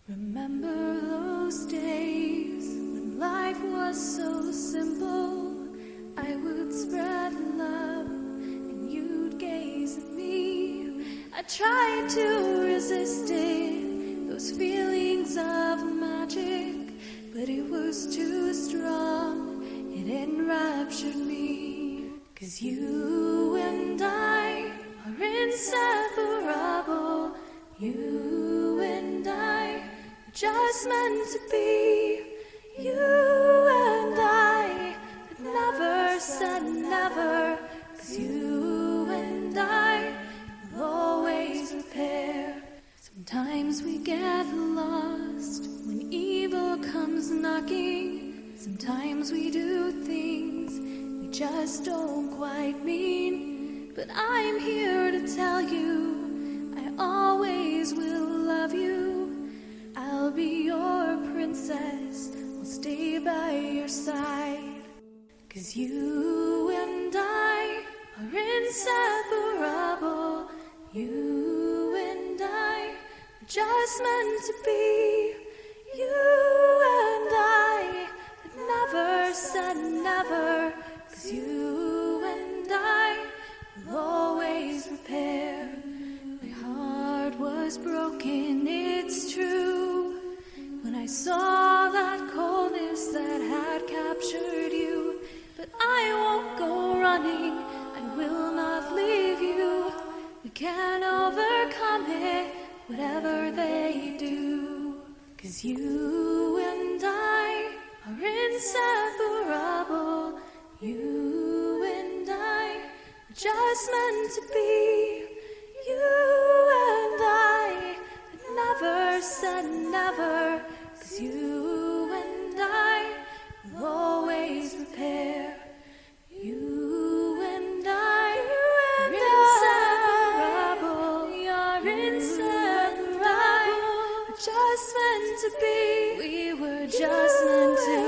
Remember those days when life was so simple. I would spread love and you'd gaze at me. I tried to resist it, those feelings of magic, but it was too strong, it enraptured me. 'Cause you and I are inseparable. You and I are just meant to be. You and I had never said never. 'Cause you and I will always repair. Sometimes we get lost when evil comes knocking. Sometimes we do things we just don't quite mean. But I'm here to tell you, I always will love you. I'll be your princess, I'll stay by your side. 'Cause you and I are inseparable. You and I are just meant to be. You and I had never said never. 'Cause you and I will always repair. My heart was broken, it's true, when I saw that coldness that had captured you. But I won't go running, I will not leave you. We can overcome it, whatever they do. 'Cause you and I are inseparable. You and I are just meant to be. You and I had never said never. 'Cause you and I will always repair. You and I are inseparable. We are inseparable. We're just meant to be. We were just meant to